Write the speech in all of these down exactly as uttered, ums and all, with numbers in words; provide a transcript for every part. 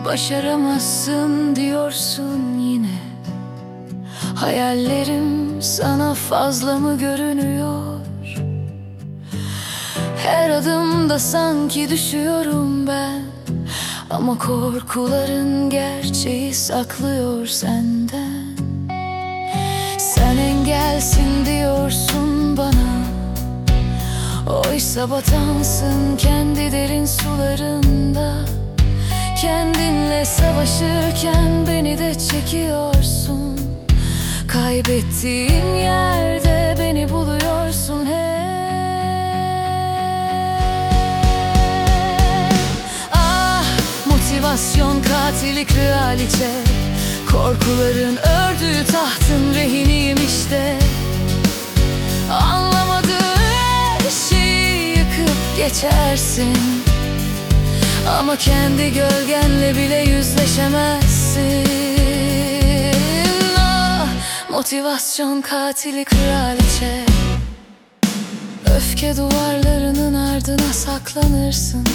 Başaramazsın diyorsun yine. Hayallerim sana fazla mı görünüyor? Her adımda sanki düşüyorum ben, ama korkuların gerçeği saklıyor senden. Sen engelsin diyorsun bana, oysa batansın kendi derin sularında. Kendinle savaşırken beni de çekiyorsun. Kaybettiğim yerde beni buluyorsun hep. Ah, motivasyon katili kraliçe, korkuların ördüğü tahtın rehiniyim işte. Anlamadığın her şeyi yıkıp geçersin, ama kendi gölgenle bile yüzleşemezsin. Ah, motivasyon katili kraliçe, öfke duvarlarının ardına saklanırsın.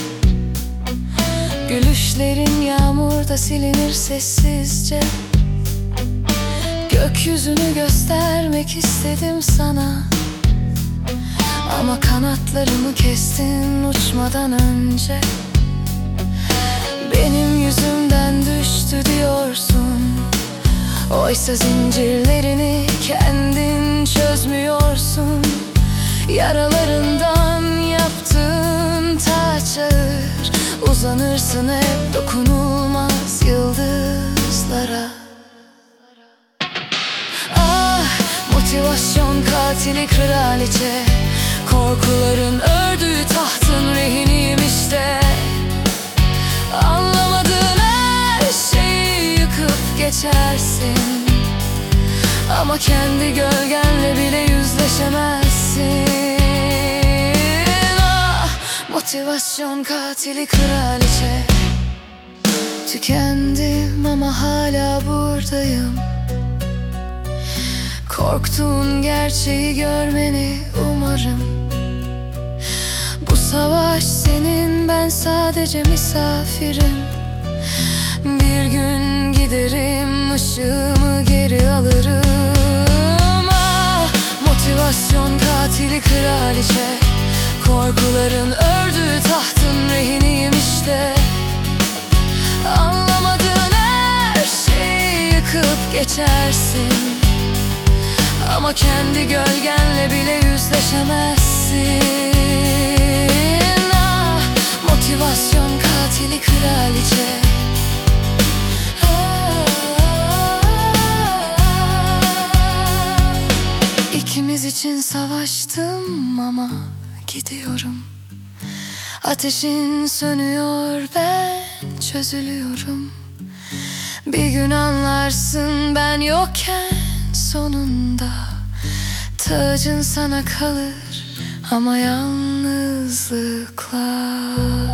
Gülüşlerin yağmurda silinir sessizce. Gökyüzünü göstermek istedim sana, ama kanatlarımı kestin uçmadan önce. Benim yüzümden düştü diyorsun, oysa zincirlerini kendin çözmüyorsun. Yaralarından yaptığın taç ağır, uzanırsın hep dokunulmaz yıldızlara. Ah, motivasyon katili kraliçe, korkuların ördüğü tahtın rehiniyim işte. Anlamadığın her şeyi yıkıp geçersin, ama kendi gölgenle bile yüzleşemezsin. Ah, motivasyon katili kraliçe, tükendim ama hala buradayım. Korktuğun gerçeği görmeni umarım. Bu savaş senin, ben sadece misafirim. Bir gün giderim, ışığımı geri alırım. Ah, motivasyon katili kraliçe, korkuların ördüğü tahtın rehiniyim işte. Anlamadığın her şeyi yıkıp geçersin, ama kendi gölgenle bile yüzleşemezsin. Ah, motivasyon katili kraliçe. İkimiz için savaştım ama gidiyorum. Ateşin sönüyor, ben çözülüyorum. Bir gün anlarsın ben yokken sonunda. Tacın sana kalır ama yalnızlıkla.